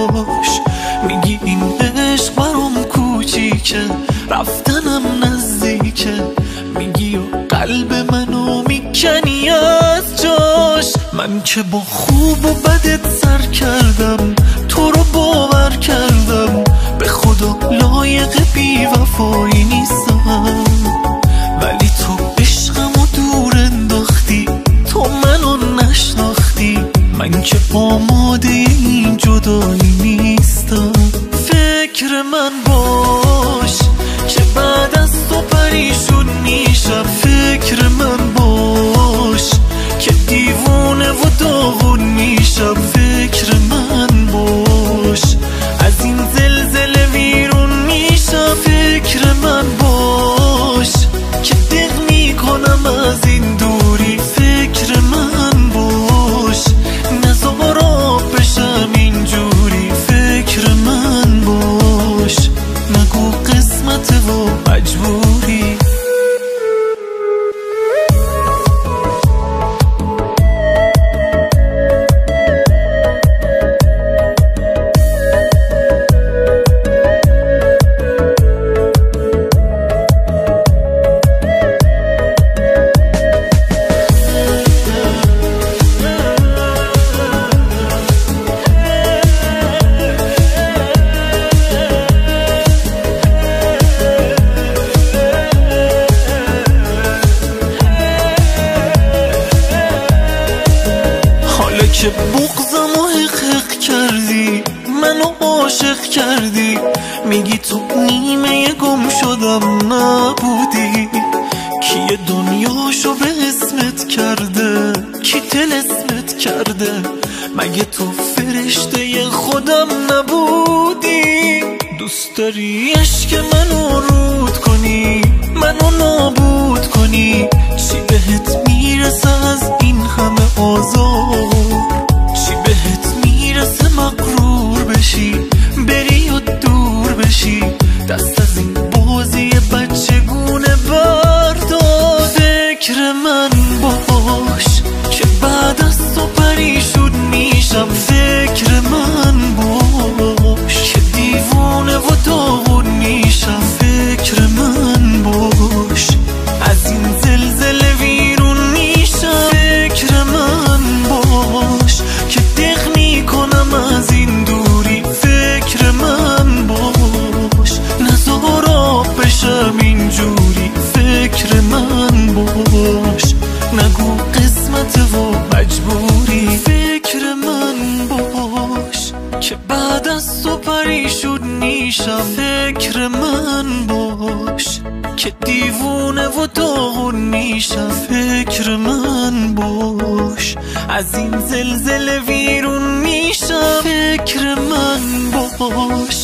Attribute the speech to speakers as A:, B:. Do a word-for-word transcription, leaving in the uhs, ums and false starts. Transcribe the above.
A: باش. میگی این عشق برام کوچیکه، رفتنم نزدیکه، میگی و قلب منو میکنی از جاش. من که با خوب و بدت سر کردم، تو رو باور کردم، به خدا لایق بی وفایی نیستم. ولی تو عشقمو دور انداختی، تو منو نشناختی، من که آماده این جدایی نیستم. فکر من باش که بعد از تو پریشون میشم، فکر من باش که دیوونه و داغون میشم، فکر من باش از این زلزله ویرون میشم، فکر من باش که دق میکنم از این دوری، فکر من باش نزار آب بشم اینجوری، فکر من باش نگو قسمت و مجبوری. که بغضم و حق کردی، منو عاشق کردی، میگی تو نیمه گم شدم نبودی. کی دنیاشو به اسمت کرده، کی طلسمت کرده، مگه تو فرشته خودم نبودی؟ دوست داری عشق منو رود کنی، منو نابود کنی، چی بهت میرسه از این همه آزار؟ چی بهت میرسه مغرور بشی، بری و دور بشی، دست از این بازی بچگونه بردار. فکر من باش که بعد از تو پریشون میشم، فکر من باش که دیوونه و داغون میشم، فکر من باش از این زلزله ویرون میشم، فکر من باش که دق میکنم از این دوری، فکر من باش نزار آب بشم اینجوری، فکر من باش نگو قسمت و مجبوری. فکر من باش که بعد از تو پریشون میشم، فکر من باش که دیوونه و داغون میشم، فکر من باش از این زلزله ویرون میشم، فکر من باش